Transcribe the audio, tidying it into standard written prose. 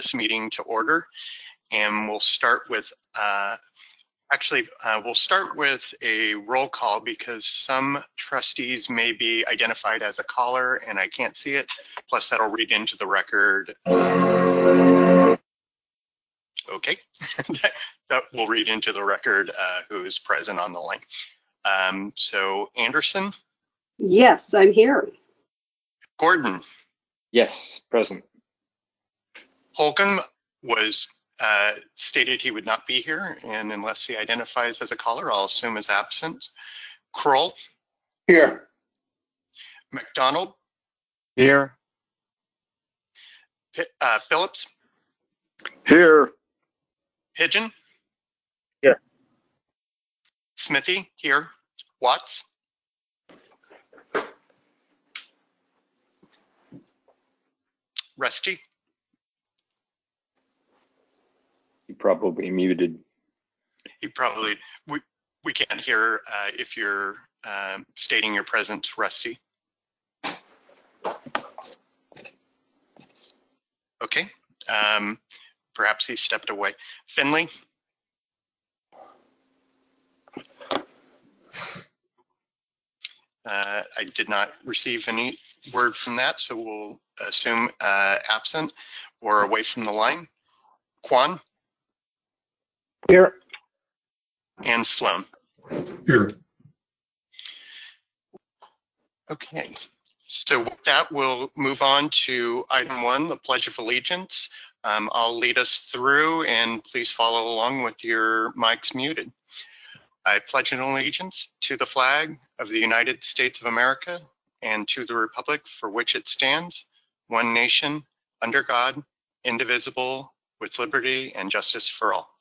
this meeting to order, and we'll start with we'll start with a roll call because some trustees may be identified as a caller and I can't see it. Plus, that'll read into the record. Okay, that will read into the record who is present on the line. So Anderson? Yes, I'm here. Gordon? Yes, present. Holcomb was stated he would not be here, and unless he identifies as a caller, I'll assume is absent. Kroll? Here. McDonald? Here. Phillips? Here. Pigeon? Here. Smithy? Here. Watts? Rusty? You probably muted. You probably, we can't hear if you're stating your presence, Rusty. Okay, perhaps he stepped away. Finley? I did not receive any word from that, so we'll assume absent or away from the line. Quan? Here. And Sloan? Here. Okay, so with that, we'll move on to item 1, the Pledge of Allegiance. I'll lead us through, and please follow along with your mics muted. I pledge an allegiance to the flag of the United States of America and to the republic for which it stands, one nation, under God, indivisible, with liberty and justice for all.